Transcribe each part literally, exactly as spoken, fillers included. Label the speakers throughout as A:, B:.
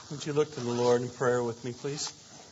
A: Would you look to the Lord in prayer with me, please?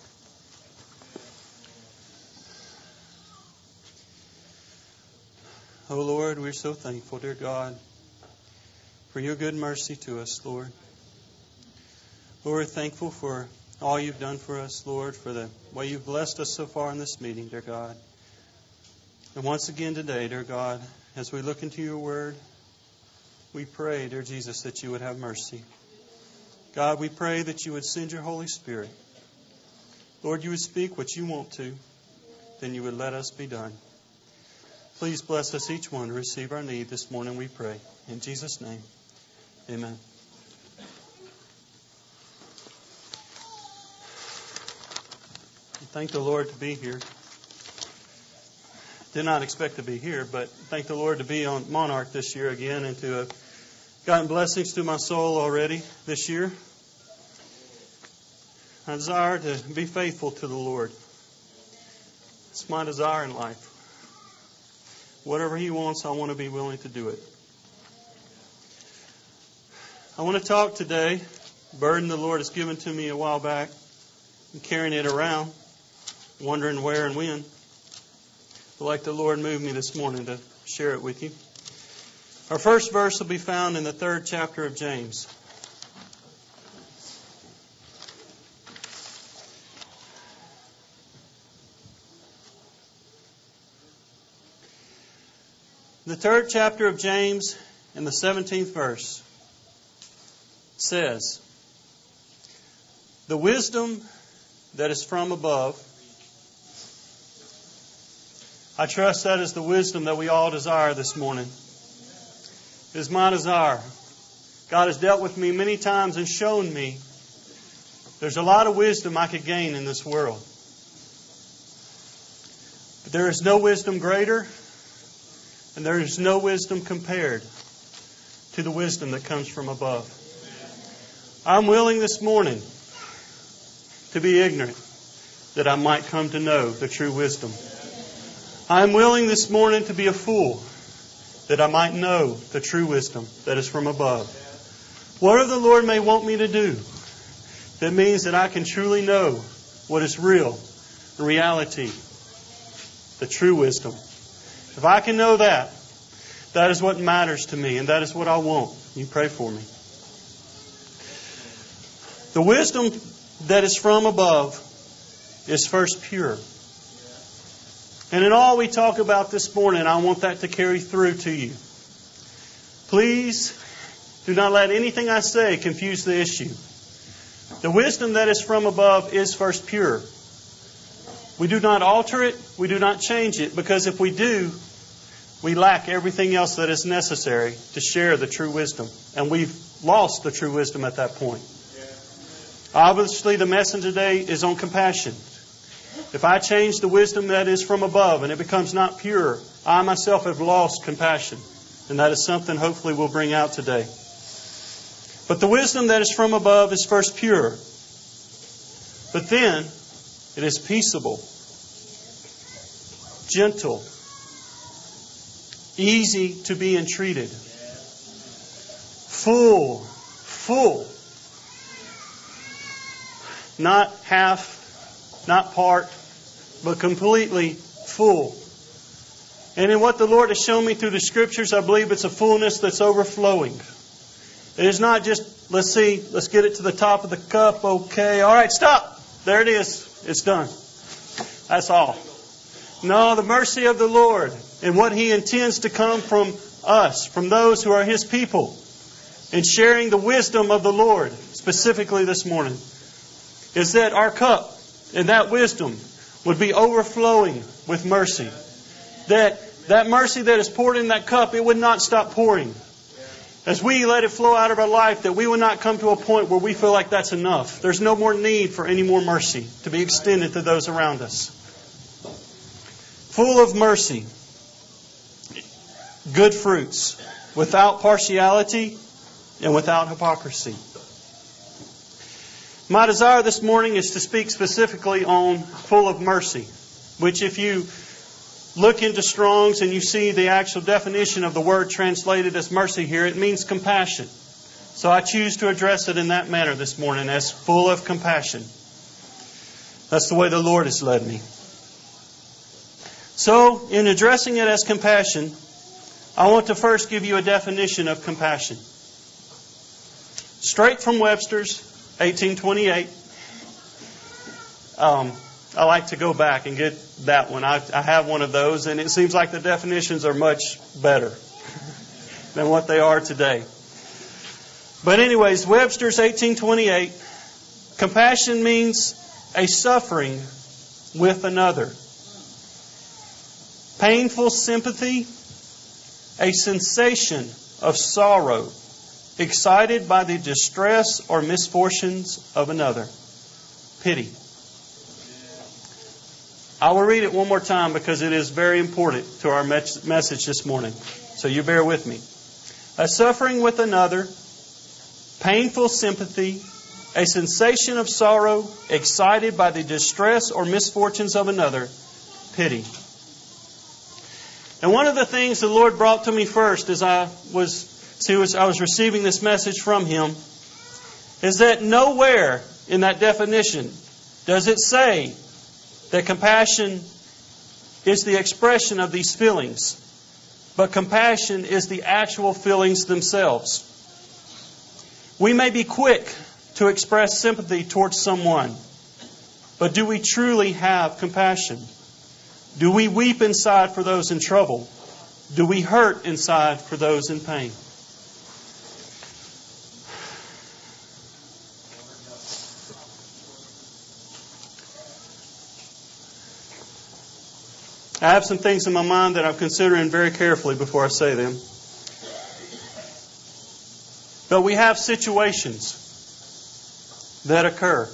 A: Oh, Lord, we're so thankful, dear God, for your good mercy to us, Lord. Lord, we're thankful for all you've done for us, Lord, for the way you've blessed us so far in this meeting, dear God. And once again today, dear God, as we look into your word, we pray, dear Jesus, that you would have mercy. God, we pray that you would send your Holy Spirit. Lord, you would speak what you want to, then you would let us be done. Please bless us each one to receive our need this morning, we pray. In Jesus' name, amen. Thank the Lord to be here. Did not expect to be here, but thank the Lord to be on Monarch this year again and to have gotten blessings to my soul already this year. I desire to be faithful to the Lord. It's my desire in life. Whatever He wants, I want to be willing to do it. I want to talk today, a burden the Lord has given to me a while back. I'm carrying it around, wondering where and when. I'd like the Lord move me this morning to share it with you. Our first verse will be found in the third chapter of James. The third chapter of James in the seventeenth verse says, "The wisdom that is from above," I trust that is the wisdom that we all desire this morning. It is my desire. God has dealt with me many times and shown me there's a lot of wisdom I could gain in this world. But there is no wisdom greater, and there is no wisdom compared to the wisdom that comes from above. I'm willing this morning to be ignorant that I might come to know the true wisdom. I'm willing this morning to be a fool that I might know the true wisdom that is from above. Whatever the Lord may want me to do, that means that I can truly know what is real, the reality, the true wisdom. If I can know that, that is what matters to me, and that is what I want. You pray for me. The wisdom that is from above is first pure. And in all we talk about this morning, I want that to carry through to you. Please do not let anything I say confuse the issue. The wisdom that is from above is first pure. We do not alter it. We do not change it. Because if we do, we lack everything else that is necessary to share the true wisdom. And we've lost the true wisdom at that point. Obviously, the message today is on compassion. If I change the wisdom that is from above and it becomes not pure, I myself have lost compassion. And that is something hopefully we'll bring out today. But the wisdom that is from above is first pure. But then it is peaceable, gentle, easy to be entreated, full, full, not half, not part, but completely full. And in what the Lord has shown me through the Scriptures, I believe it's a fullness that's overflowing. It is not just, let's see, let's get it to the top of the cup, okay, all right, stop. There it is. It's done. That's all. No, the mercy of the Lord and what He intends to come from us, from those who are His people, and sharing the wisdom of the Lord, specifically this morning, is that our cup and that wisdom would be overflowing with mercy. That that mercy that is poured in that cup, it would not stop pouring. As we let it flow out of our life, that we would not come to a point where we feel like that's enough. There's no more need for any more mercy to be extended to those around us. Full of mercy, good fruits, without partiality and without hypocrisy. My desire this morning is to speak specifically on full of mercy, which if you look into Strong's and you see the actual definition of the word translated as mercy here, it means compassion. So I choose to address it in that manner this morning, as full of compassion. That's the way the Lord has led me. So, in addressing it as compassion, I want to first give you a definition of compassion. Straight from Webster's, eighteen twenty-eight. Um, I like to go back and get that one. I, I have one of those, and it seems like the definitions are much better than what they are today. But anyways, Webster's eighteen twenty-eight, compassion means a suffering with another. Painful sympathy, a sensation of sorrow, excited by the distress or misfortunes of another. Pity. I will read it one more time because it is very important to our message this morning. So you bear with me. A suffering with another, painful sympathy, a sensation of sorrow, excited by the distress or misfortunes of another, pity. And one of the things the Lord brought to me first as I was, see, was I was receiving this message from Him, is that nowhere in that definition does it say that compassion is the expression of these feelings, but compassion is the actual feelings themselves. We may be quick to express sympathy towards someone, but do we truly have compassion? Do we weep inside for those in trouble? Do we hurt inside for those in pain? I have some things in my mind that I'm considering very carefully before I say them. But we have situations that occur.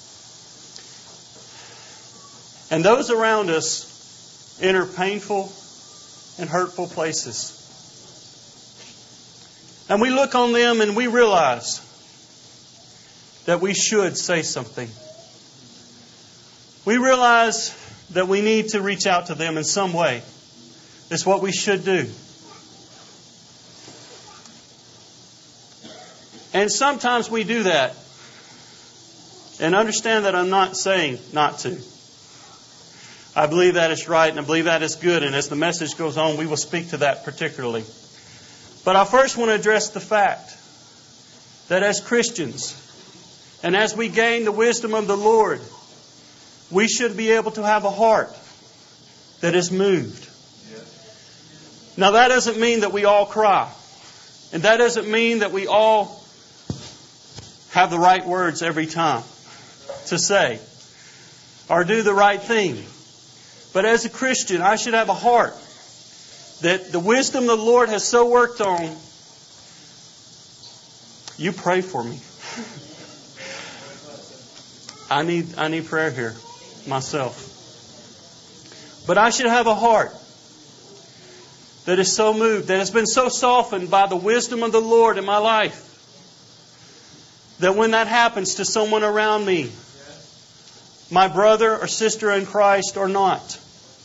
A: And those around us enter painful and hurtful places. And we look on them and we realize that we should say something. We realize that we need to reach out to them in some way. It's what we should do. And sometimes we do that. And understand that I'm not saying not to. I believe that is right and I believe that is good. And as the message goes on, we will speak to that particularly. But I first want to address the fact that as Christians, and as we gain the wisdom of the Lord, we should be able to have a heart that is moved. Now that doesn't mean that we all cry. And that doesn't mean that we all have the right words every time to say or do the right thing. But as a Christian, I should have a heart that the wisdom the Lord has so worked on. You pray for me. I need I need prayer here myself. But I should have a heart that is so moved, that has been so softened by the wisdom of the Lord in my life, that when that happens to someone around me, my brother or sister in Christ or not,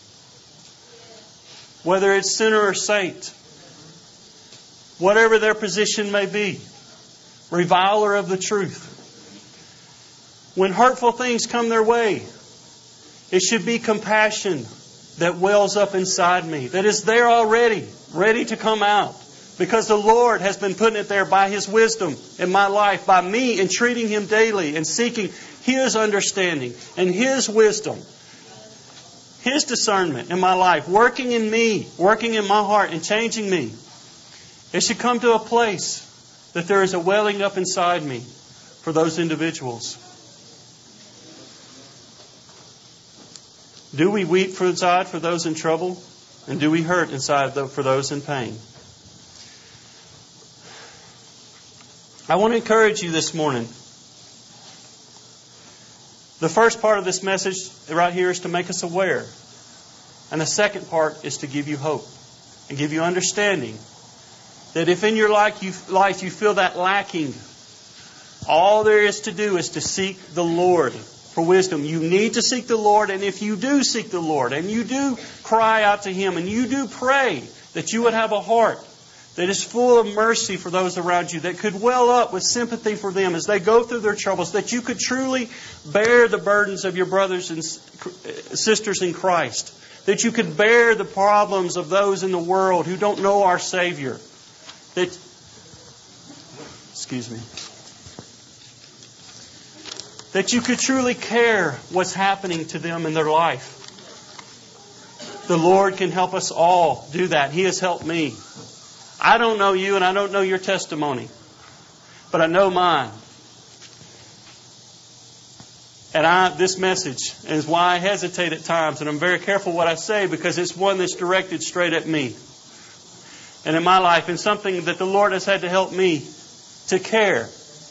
A: whether it's sinner or saint, whatever their position may be, reviler of the truth, when hurtful things come their way, it should be compassion that wells up inside me, that is there already, ready to come out. Because the Lord has been putting it there by His wisdom in my life, by me entreating Him daily and seeking His understanding and His wisdom, His discernment in my life, working in me, working in my heart and changing me. It should come to a place that there is a welling up inside me for those individuals. Do we weep for inside for those in trouble? And do we hurt inside for those in pain? I want to encourage you this morning. The first part of this message right here is to make us aware. And the second part is to give you hope and give you understanding that if in your life you, life you feel that lacking, all there is to do is to seek the Lord for wisdom. You need to seek the Lord, and if you do seek the Lord and you do cry out to Him and you do pray that you would have a heart that is full of mercy for those around you, that could well up with sympathy for them as they go through their troubles, that you could truly bear the burdens of your brothers and sisters in Christ, that you could bear the problems of those in the world who don't know our Savior, that, excuse me, that you could truly care what's happening to them in their life. The Lord can help us all do that. He has helped me. I don't know you and I don't know your testimony, but I know mine. And I, this message is why I hesitate at times, and I'm very careful what I say because it's one that's directed straight at me. And in my life, and something that the Lord has had to help me to care.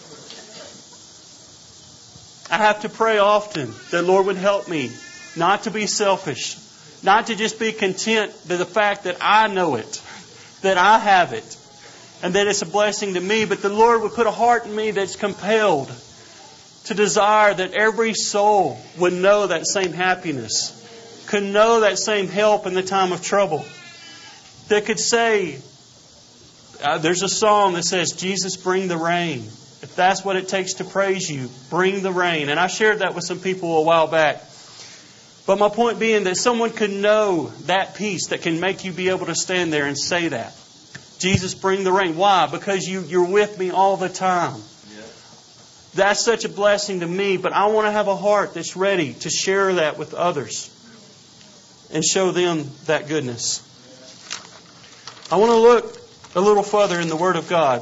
A: I have to pray often that the Lord would help me not to be selfish, not to just be content with the fact that I know it, that I have it, and that it's a blessing to me, but the Lord would put a heart in me that's compelled to desire that every soul would know that same happiness, could know that same help in the time of trouble, that could say, uh, there's a song that says, Jesus, bring the rain. If that's what it takes to praise you, bring the rain. And I shared that with some people a while back. But my point being that someone could know that peace that can make you be able to stand there and say that. Jesus, bring the rain. Why? Because you, you're with me all the time. Yeah. That's such a blessing to me, but I want to have a heart that's ready to share that with others and show them that goodness. I want to look a little further in the Word of God.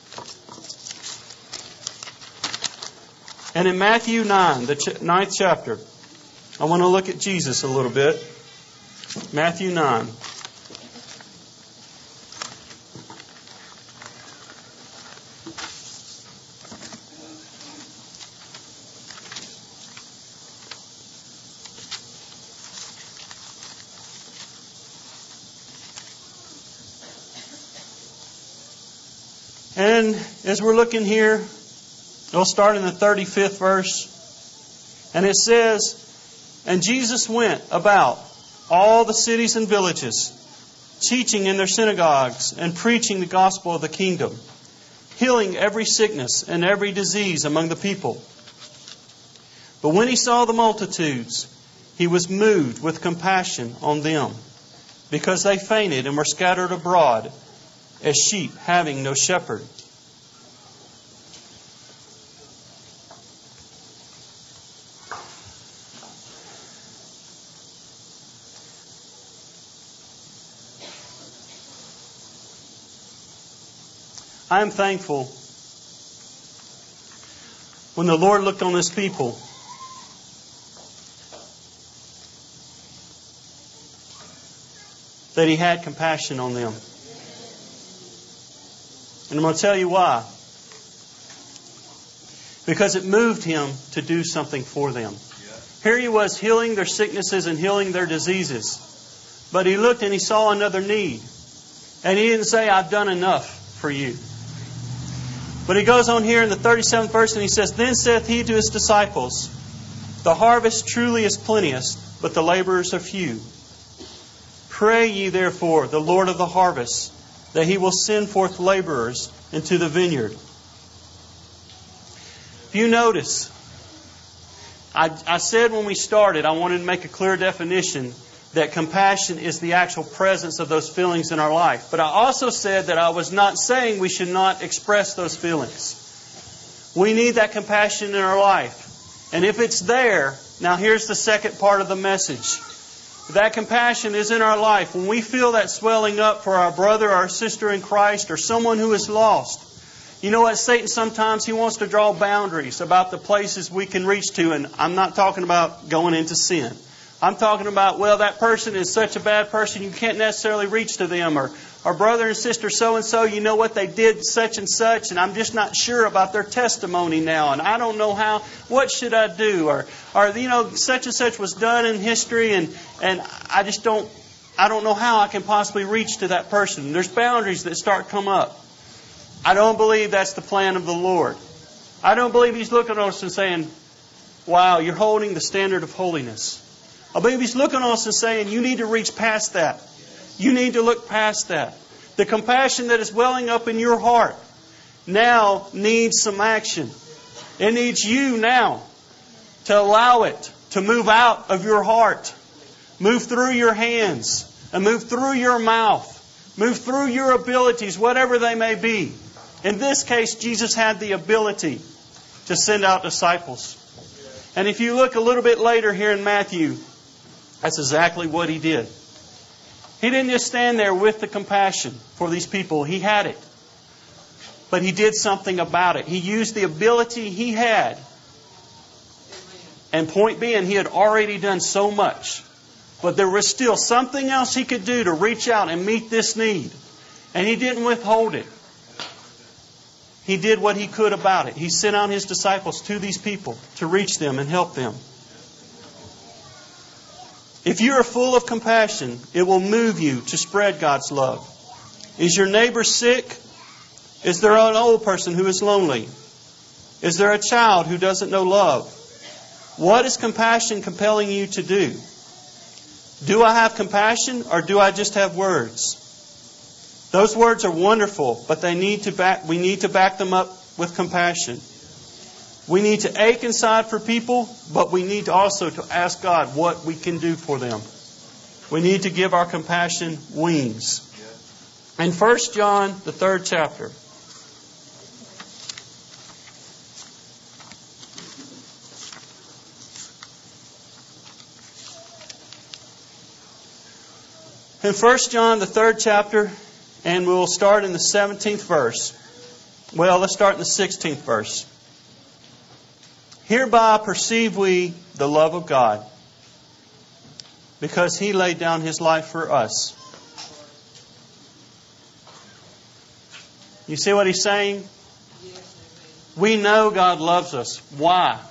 A: And in Matthew nine, the ninth chapter, I want to look at Jesus a little bit. Matthew nine. And as we're looking here, we'll start in the thirty-fifth verse. And it says, and Jesus went about all the cities and villages, teaching in their synagogues and preaching the gospel of the kingdom, healing every sickness and every disease among the people. But when He saw the multitudes, He was moved with compassion on them, because they fainted and were scattered abroad as sheep having no shepherd. I am thankful when the Lord looked on His people that He had compassion on them. And I'm going to tell you why. Because it moved Him to do something for them. Here He was healing their sicknesses and healing their diseases. But He looked and He saw another need. And He didn't say, I've done enough for you. But He goes on here in the thirty-seventh verse and He says, Then saith He to His disciples, The harvest truly is plenteous, but the laborers are few. Pray ye therefore the Lord of the harvest, that He will send forth laborers into the vineyard. If you notice, I, I said when we started, I wanted to make a clear definition that compassion is the actual presence of those feelings in our life. But I also said that I was not saying we should not express those feelings. We need that compassion in our life. And if it's there, now here's the second part of the message. If that compassion is in our life, when we feel that swelling up for our brother, our sister in Christ, or someone who is lost, you know what? Satan sometimes he wants to draw boundaries about the places we can reach to. And I'm not talking about going into sin. I'm talking about, well, that person is such a bad person, you can't necessarily reach to them. Or, or brother and sister so-and-so, you know what, they did such and such, and I'm just not sure about their testimony now, and I don't know how, what should I do? Or, or you know, such and such was done in history, and, and I just don't, I don't know how I can possibly reach to that person. There's boundaries that start to come up. I don't believe that's the plan of the Lord. I don't believe He's looking at us and saying, wow, you're holding the standard of holiness. I believe He's looking at us and saying, you need to reach past that. You need to look past that. The compassion that is welling up in your heart now needs some action. It needs you now to allow it to move out of your heart, move through your hands, and move through your mouth, move through your abilities, whatever they may be. In this case, Jesus had the ability to send out disciples. And if you look a little bit later here in Matthew, that's exactly what He did. He didn't just stand there with the compassion for these people. He had it. But He did something about it. He used the ability He had. And point being, He had already done so much. But there was still something else He could do to reach out and meet this need. And He didn't withhold it. He did what He could about it. He sent out His disciples to these people to reach them and help them. If you are full of compassion, it will move you to spread God's love. Is your neighbor sick? Is there an old person who is lonely? Is there a child who doesn't know love? What is compassion compelling you to do? Do I have compassion or do I just have words? Those words are wonderful, but they need to back, we need to back them up with compassion. We need to ache inside for people, but we need also to ask God what we can do for them. We need to give our compassion wings. In First John, the third chapter. In First John, the third chapter, and we'll start in the seventeenth verse. Well, let's start in the sixteenth verse. Hereby perceive we the love of God, because He laid down His life for us. You see what He's saying? We know God loves us. Why?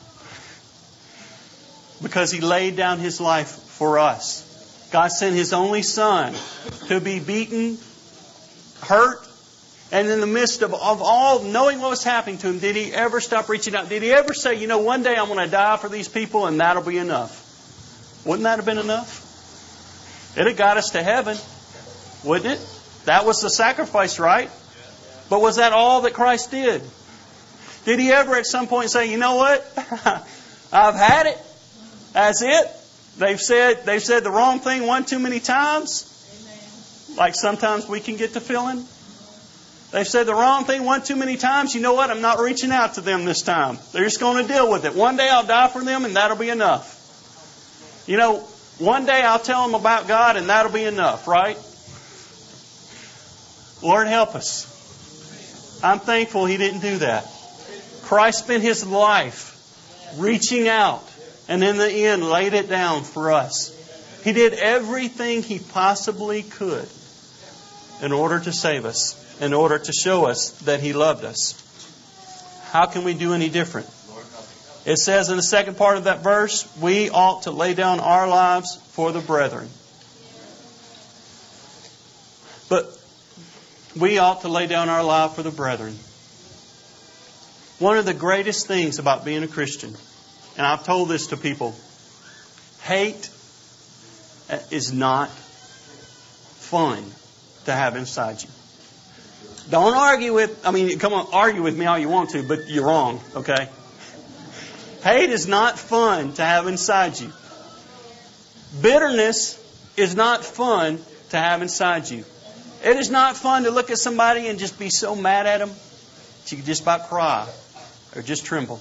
A: Because He laid down His life for us. God sent His only Son to be beaten, hurt, and in the midst of, of all knowing what was happening to Him, did He ever stop reaching out? Did He ever say, you know, one day I'm going to die for these people and that'll be enough? Wouldn't that have been enough? It had got us to heaven, wouldn't it? That was the sacrifice, right? But was that all that Christ did? Did He ever at some point say, you know what? I've had it. That's it. They've said, they've said the wrong thing one too many times. Like sometimes we can get to feeling. They've said the wrong thing one too many times. You know what? I'm not reaching out to them this time. They're just going to deal with it. One day I'll die for them and that'll be enough. You know, one day I'll tell them about God and that'll be enough, right? Lord, help us. I'm thankful He didn't do that. Christ spent His life reaching out and in the end laid it down for us. He did everything He possibly could in order to save us, in order to show us that He loved us. How can we do any different? It says in the second part of that verse, we ought to lay down our lives for the brethren. But we ought to lay down our life for the brethren. One of the greatest things about being a Christian, and I've told this to people, hate is not fun to have inside you. Don't argue with, I mean, come on, argue with me all you want to, but you're wrong, okay? Hate is not fun to have inside you. Bitterness is not fun to have inside you. It is not fun to look at somebody and just be so mad at them that you can just about cry or just tremble.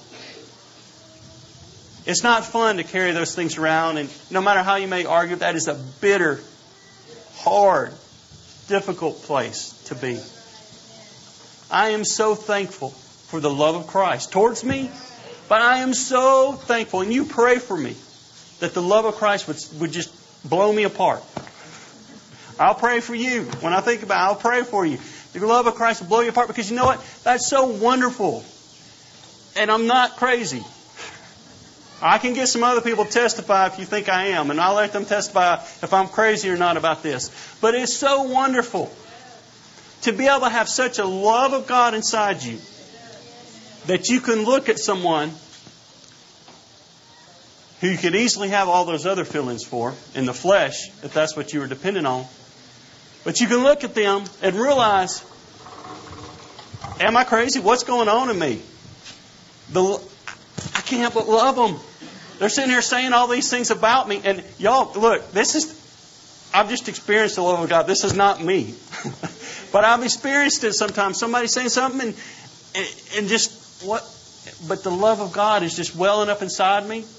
A: It's not fun to carry those things around, and no matter how you may argue, that is a bitter, hard, difficult place to be. I am so thankful for the love of Christ towards me, but I am so thankful, and you pray for me, that the love of Christ would, would just blow me apart. I'll pray for you. When I think about it, I'll pray for you. The love of Christ will blow you apart, because you know what? That's so wonderful. And I'm not crazy. I can get some other people to testify if you think I am, and I'll let them testify if I'm crazy or not about this. But it's so wonderful to be able to have such a love of God inside you that you can look at someone who you could easily have all those other feelings for in the flesh, if that's what you were dependent on. But you can look at them and realize, am I crazy? What's going on in me? The, I can't but love them. They're sitting here saying all these things about me. And y'all, look, this is, I've just experienced the love of God. This is not me. But I've experienced it sometimes. Somebody saying something and, and just, what? But the love of God is just welling up inside me.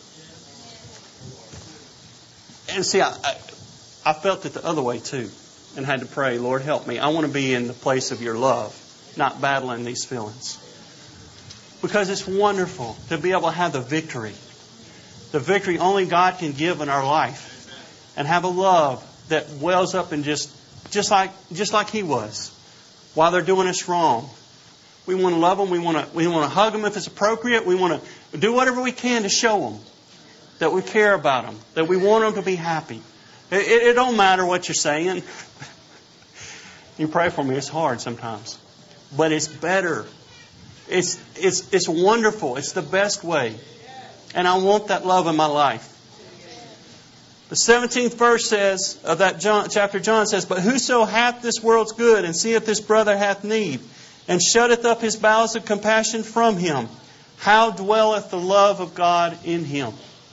A: And see, I, I, I felt it the other way too. And had to pray, Lord, help me. I want to be in the place of your love, not battling these feelings. Because it's wonderful to be able to have the victory. The victory only God can give in our life. And have a love that wells up and just, just like, just like He was. While they're doing us wrong. We want to love them. We want to, we want to hug them if it's appropriate. We want to do whatever we can to show them that we care about them. That we want them to be happy. It, it, it don't matter what you're saying. You pray for me. It's hard sometimes. But it's better. It's, it's, it's wonderful. It's the best way. And I want that love in my life. The seventeenth verse says, of that John, chapter John says, But whoso hath this world's good, and seeth his brother hath need, and shutteth up his bowels of compassion from him, how dwelleth the love of God in him?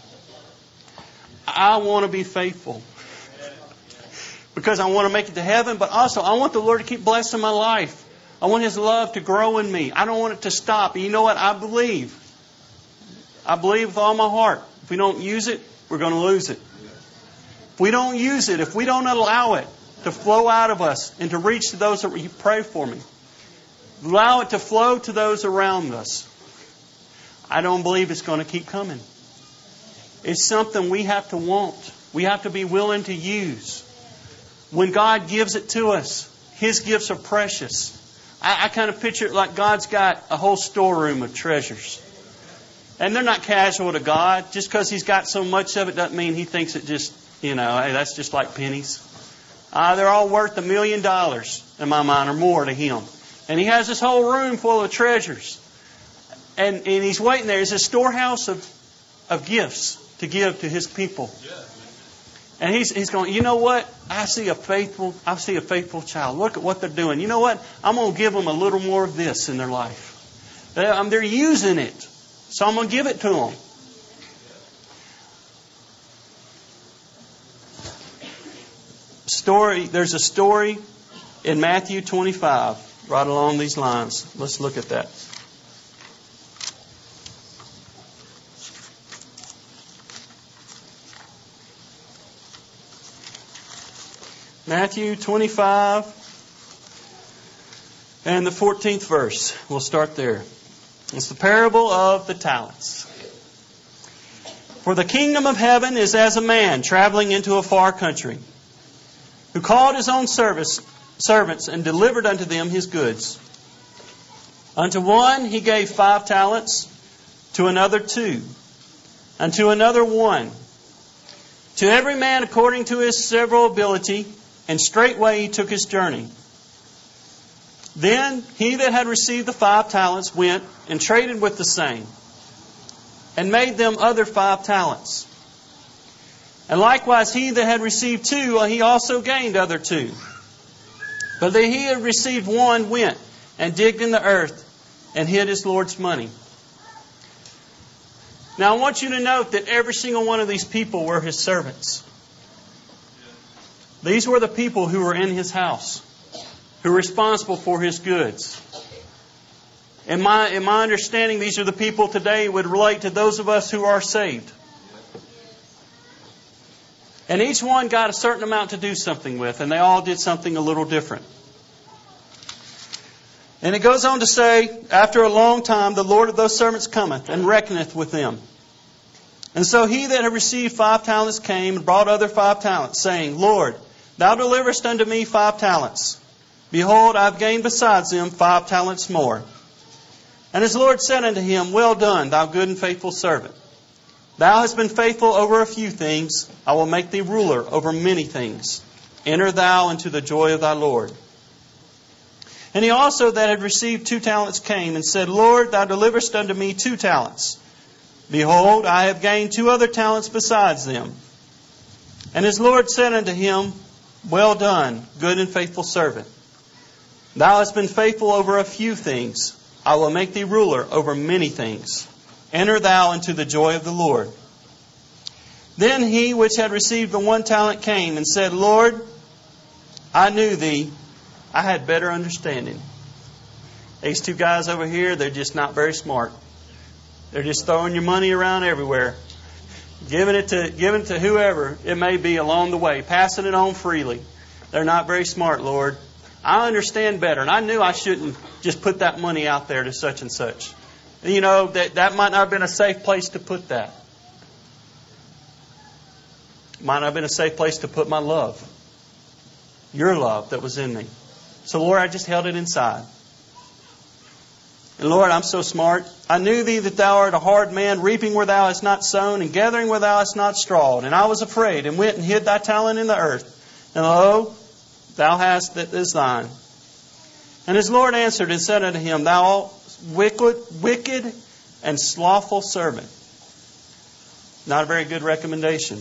A: I want to be faithful. Because I want to make it to heaven, but also I want the Lord to keep blessing my life. I want His love to grow in me. I don't want it to stop. And you know what? I believe. I believe with all my heart. If we don't use it, we're going to lose it. If we don't use it, if we don't allow it to flow out of us and to reach to those that you pray for me, allow it to flow to those around us, I don't believe it's going to keep coming. It's something we have to want. We have to be willing to use. When God gives it to us, His gifts are precious. I, I kind of picture it like God's got a whole storeroom of treasures. And they're not casual to God. Just because He's got so much of it doesn't mean He thinks it just, you know, hey, that's just like pennies. Uh, they're all worth a million dollars in my mind or more to Him. And He has this whole room full of treasures. And, and He's waiting there. It's a storehouse of, of gifts to give to His people. And he's, he's going, you know what? I see a faithful, I see a faithful child. Look at what they're doing. You know what? I'm going to give them a little more of this in their life. They're, um, they're using it. So I'm going to give it to them. Story, there's a story in Matthew twenty-five, right along these lines. Let's look at that. Matthew twenty-five and the fourteenth verse. We'll start there. It's the parable of the talents. For the kingdom of heaven is as a man traveling into a far country, who called his own service, servants and delivered unto them his goods. Unto one he gave five talents, to another two, unto another one, to every man according to his several ability. And straightway he took his journey. Then he that had received the five talents went and traded with the same, and made them other five talents. And likewise he that had received two, he also gained other two. But that he had received one went and digged in the earth and hid his Lord's money. Now I want you to note that every single one of these people were his servants. These were the people who were in his house, who were responsible for his goods. In my, in my understanding, these are the people today would relate to those of us who are saved. And each one got a certain amount to do something with, and they all did something a little different. And it goes on to say, after a long time, the Lord of those servants cometh and reckoneth with them. And so he that had received five talents came and brought other five talents, saying, Lord, Thou deliverest unto me five talents. Behold, I have gained besides them five talents more. And his Lord said unto him, Well done, thou good and faithful servant. Thou hast been faithful over a few things. I will make thee ruler over many things. Enter thou into the joy of thy Lord. And he also that had received two talents came and said, Lord, thou deliverest unto me two talents. Behold, I have gained two other talents besides them. And his Lord said unto him, Well done, good and faithful servant. Thou hast been faithful over a few things. I will make thee ruler over many things. Enter thou into the joy of the Lord. Then he which had received the one talent came and said, Lord, I knew thee. I had better understanding. These two guys over here, they're just not very smart. They're just throwing your money around everywhere. Giving it to giving it to whoever it may be along the way. Passing it on freely. They're not very smart, Lord. I understand better. And I knew I shouldn't just put that money out there to such and such. You know, that, that might not have been a safe place to put that. Might not have been a safe place to put my love. Your love that was in me. So, Lord, I just held it inside. And Lord, I'm so smart. I knew thee that thou art a hard man, reaping where thou hast not sown, and gathering where thou hast not strawed. And I was afraid, and went and hid thy talent in the earth. And lo, thou hast that is thine. And his Lord answered and said unto him, Thou wicked, wicked and slothful servant. Not a very good recommendation.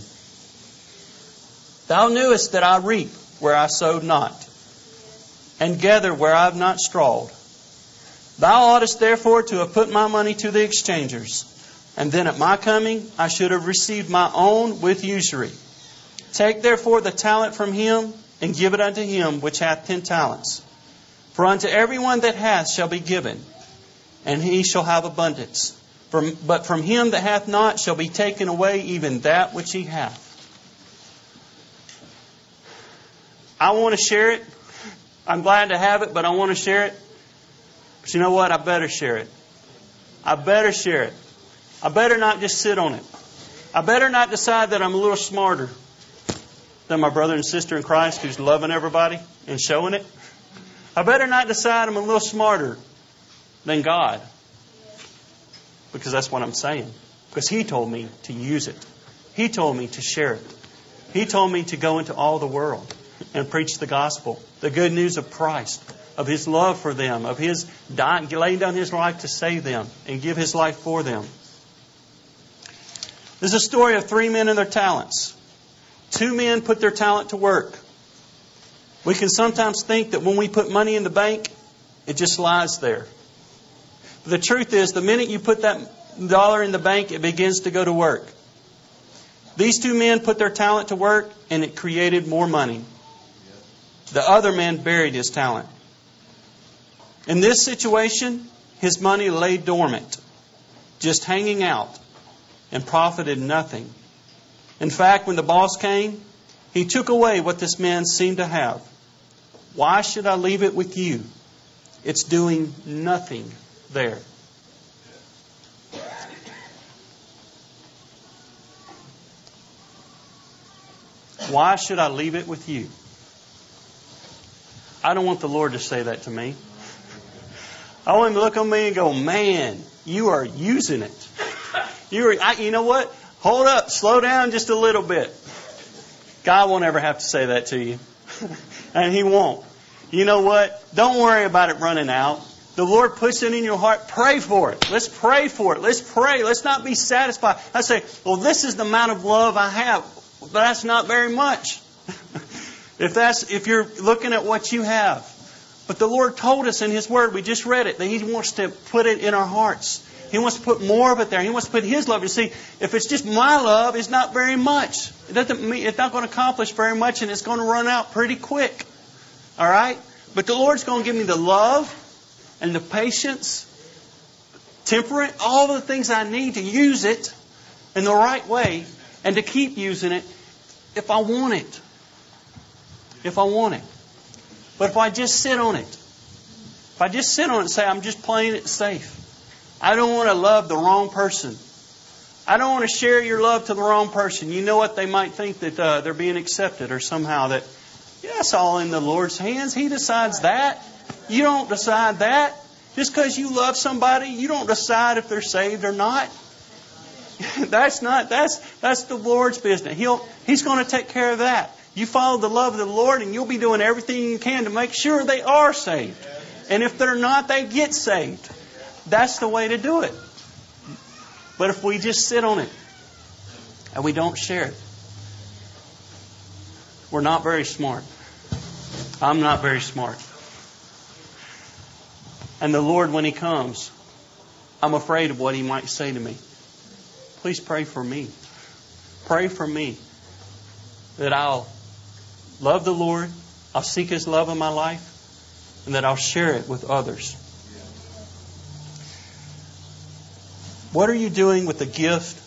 A: Thou knewest that I reap where I sowed not, and gather where I have not strawed. Thou oughtest therefore to have put my money to the exchangers, and then at my coming I should have received my own with usury. Take therefore the talent from him, and give it unto him which hath ten talents. For unto everyone that hath shall be given, and he shall have abundance. From, but from him that hath not shall be taken away even that which he hath. I want to share it. I'm glad to have it, but I want to share it. But you know what? I better share it. I better share it. I better not just sit on it. I better not decide that I'm a little smarter than my brother and sister in Christ who's loving everybody and showing it. I better not decide I'm a little smarter than God. Because that's what I'm saying. Because He told me to use it. He told me to share it. He told me to go into all the world and preach the gospel. The good news of Christ. Of His love for them. Of His dying, laying down His life to save them. And give His life for them. There's a story of three men and their talents. Two men put their talent to work. We can sometimes think that when we put money in the bank, it just lies there. But the truth is, the minute you put that dollar in the bank, it begins to go to work. These two men put their talent to work, and it created more money. The other man buried his talent. In this situation, his money lay dormant, just hanging out, and profited nothing. In fact, when the boss came, he took away what this man seemed to have. Why should I leave it with you? It's doing nothing there. Why should I leave it with you? I don't want the Lord to say that to me. I want Him to look on me and go, man, you are using it. You are, I, you know what? Hold up, slow down just a little bit. God won't ever have to say that to you. And He won't. You know what? Don't worry about it running out. The Lord puts it in your heart. Pray for it. Let's pray for it. Let's pray. Let's not be satisfied. I say, well, this is the amount of love I have. But that's not very much. If that's, if you're looking at what you have. But the Lord told us in His Word, we just read it, that He wants to put it in our hearts. He wants to put more of it there. He wants to put His love. You see, if it's just my love, it's not very much. It doesn't mean, it's not going to accomplish very much, and it's going to run out pretty quick. All right? But the Lord's going to give me the love and the patience, temperance, all the things I need to use it in the right way and to keep using it if I want it. If I want it. But if I just sit on it, if I just sit on it and say, I'm just playing it safe. I don't want to love the wrong person. I don't want to share your love to the wrong person. You know what? They might think that uh, they're being accepted or somehow that, yeah, it's all in the Lord's hands. He decides that. You don't decide that. Just because you love somebody, you don't decide if they're saved or not. That's not, that's, that's the Lord's business. He'll, He's going to take care of that. You follow the love of the Lord and you'll be doing everything you can to make sure they are saved. And if they're not, they get saved. That's the way to do it. But if we just sit on it and we don't share it, we're not very smart. I'm not very smart. And the Lord, when He comes, I'm afraid of what He might say to me. Please pray for me. Pray for me that I'll love the Lord, I'll seek His love in my life, and that I'll share it with others. What are you doing with the gift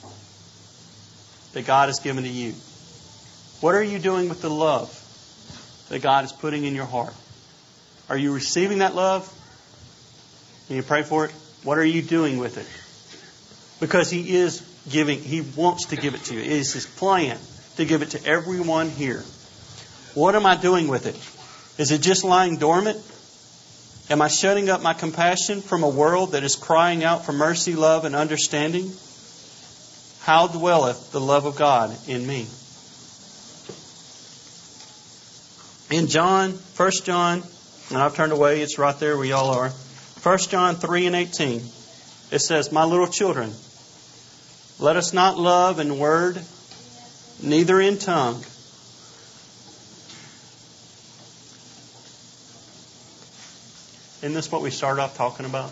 A: that God has given to you? What are you doing with the love that God is putting in your heart? Are you receiving that love? Can you pray for it? What are you doing with it? Because He is giving, He wants to give it to you. It is His plan to give it to everyone here. What am I doing with it? Is it just lying dormant? Am I shutting up my compassion from a world that is crying out for mercy, love, and understanding? How dwelleth the love of God in me? In John, First John, and I've turned away, it's right there where y'all are. First John three and eighteen. It says, "My little children, let us not love in word, neither in tongue." Isn't this what we started off talking about?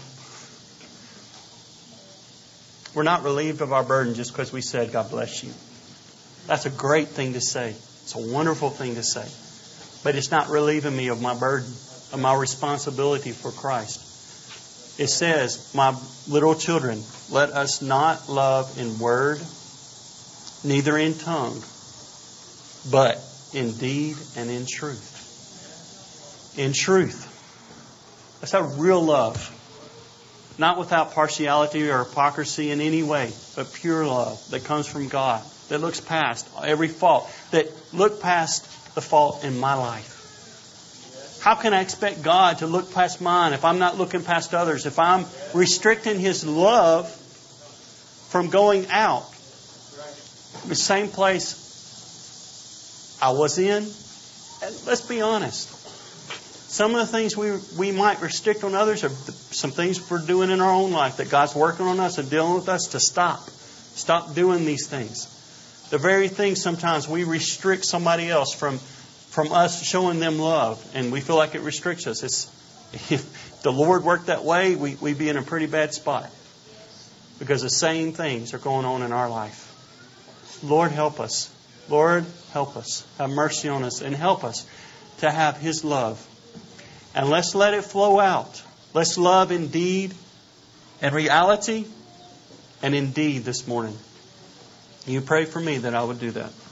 A: We're not relieved of our burden just because we said, "God bless you." That's a great thing to say. It's a wonderful thing to say. But it's not relieving me of my burden, of my responsibility for Christ. It says, "My little children, let us not love in word, neither in tongue, but in deed and in truth." In truth. That's a real love. Not without partiality or hypocrisy in any way, but pure love that comes from God, that looks past every fault, that look past the fault in my life. How can I expect God to look past mine if I'm not looking past others? If I'm restricting His love from going out? The same place I was in. And let's be honest. Some of the things we we might restrict on others are some things we're doing in our own life that God's working on us and dealing with us to stop. Stop doing these things. The very things sometimes we restrict somebody else from from us showing them love, and we feel like it restricts us. It's, if the Lord worked that way, we, we'd be in a pretty bad spot. Because the same things are going on in our life. Lord, help us. Lord, help us. Have mercy on us and help us to have His love. And let's let it flow out. Let's love in deed and reality and in deed this morning. You pray for me that I would do that.